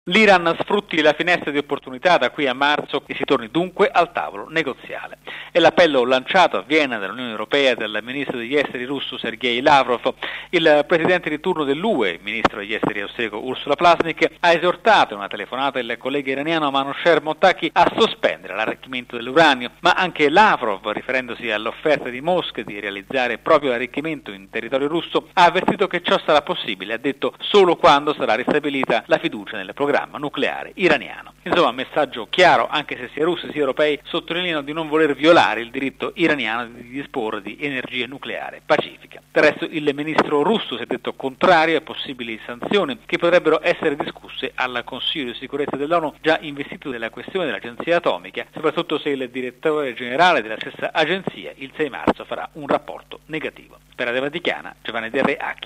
L'Iran sfrutti la finestra di opportunità da qui a marzo e si torni dunque al tavolo negoziale. È l'appello lanciato a Vienna dall'Unione Europea dal ministro degli esteri russo Sergei Lavrov. Il presidente di turno dell'UE, il ministro degli esteri austriaco Ursula Plasnik, ha esortato in una telefonata il collega iraniano Manosher Mottaki a sospendere l'arricchimento dell'uranio, ma anche Lavrov, riferendosi all'offerta di Mosca di realizzare proprio l'arricchimento in territorio russo, ha avvertito che ciò sarà possibile, ha detto, solo quando sarà ristabilita la fiducia nel programma nucleare iraniano. Insomma, messaggio chiaro, anche se sia russi sia europei sottolineano di non voler violare il diritto iraniano di disporre di energia nucleare pacifica. Del resto il ministro russo si è detto contrario a possibili sanzioni che potrebbero essere discusse al Consiglio di sicurezza dell'ONU, già investito della questione dell'agenzia atomica, soprattutto se il direttore generale della stessa agenzia il 6 marzo farà un rapporto negativo. Per Radio Vaticana, Giovanni Del Re Acchi.